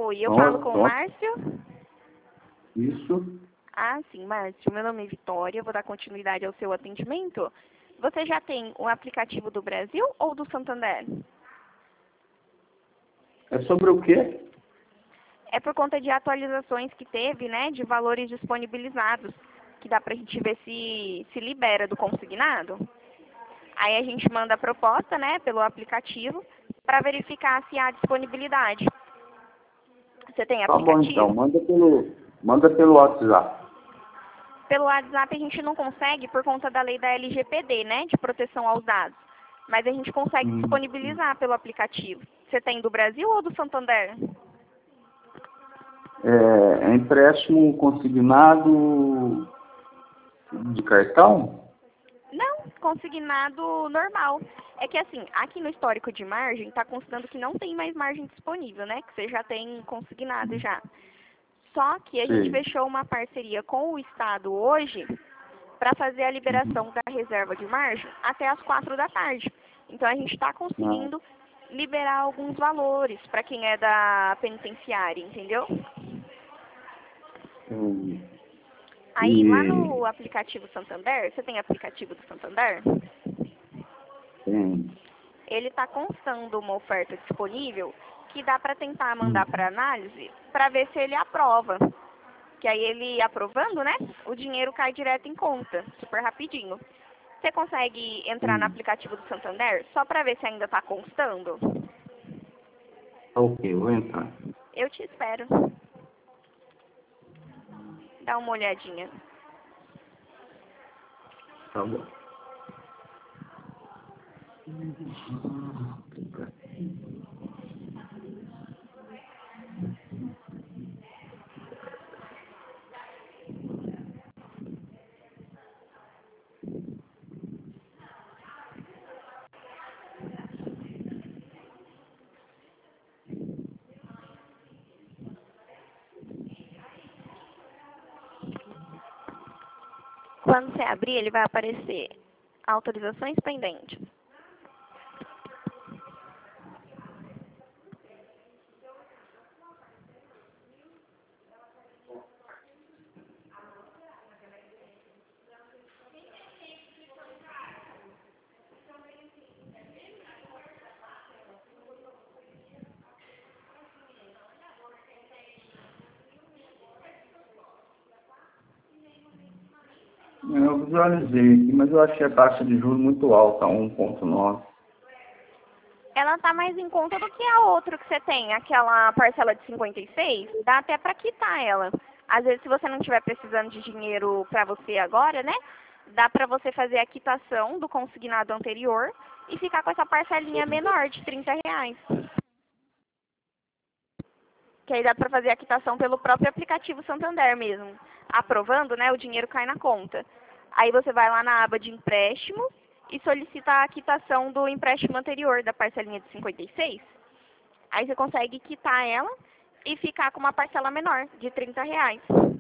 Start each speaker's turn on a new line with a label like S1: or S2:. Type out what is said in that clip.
S1: Oi, eu falo com o Márcio?
S2: Isso.
S1: Ah, sim, Márcio. Meu nome é Vitória, vou dar continuidade ao seu atendimento. Você já tem o aplicativo do Brasil ou do Santander?
S2: É sobre o quê?
S1: É por conta de atualizações que teve, né, de valores disponibilizados, que dá pra gente ver se libera do consignado. Aí a gente manda a proposta, né, pelo aplicativo, para verificar se há disponibilidade. Você tem
S2: Tá bom,
S1: aplicativo?
S2: então. Manda pelo WhatsApp.
S1: Pelo WhatsApp a gente não consegue por conta da lei da LGPD, né, de proteção aos dados. Mas a gente consegue disponibilizar pelo aplicativo. Você tem do Brasil ou do Santander?
S2: É empréstimo consignado de cartão?
S1: Não, consignado normal. É que assim, aqui no histórico de margem, está constando que não tem mais margem disponível, né? Que você já tem consignado já. Só que a gente
S2: Sim.
S1: fechou uma parceria com o Estado hoje para fazer a liberação da reserva de margem até as 4 da tarde. Então a gente está conseguindo liberar alguns valores para quem é da penitenciária, entendeu? Aí lá no aplicativo Santander, você tem aplicativo do Santander?
S2: Sim.
S1: Ele está constando uma oferta disponível que dá para tentar mandar para análise para ver se ele aprova. Que aí ele aprovando, né, o dinheiro cai direto em conta, super rapidinho. Você consegue entrar no aplicativo do Santander só para ver se ainda está constando?
S2: Ok, vou entrar.
S1: Eu te espero. Dá uma olhadinha.
S2: Tá bom.
S1: Quando você abrir, ele vai aparecer autorizações pendentes.
S2: Eu visualizei aqui, mas eu achei a taxa de juros muito alta, 1,9.
S1: Ela tá mais em conta do que a outra que você tem, aquela parcela de 56, dá até para quitar ela. Às vezes, se você não estiver precisando de dinheiro para você agora, né, dá para você fazer a quitação do consignado anterior e ficar com essa parcelinha menor de R$ 30. Que aí dá para fazer a quitação pelo próprio aplicativo Santander mesmo. Aprovando, né, o dinheiro cai na conta. Aí você vai lá na aba de empréstimo e solicita a quitação do empréstimo anterior, da parcelinha de 56. Aí você consegue quitar ela e ficar com uma parcela menor, de R$ 30.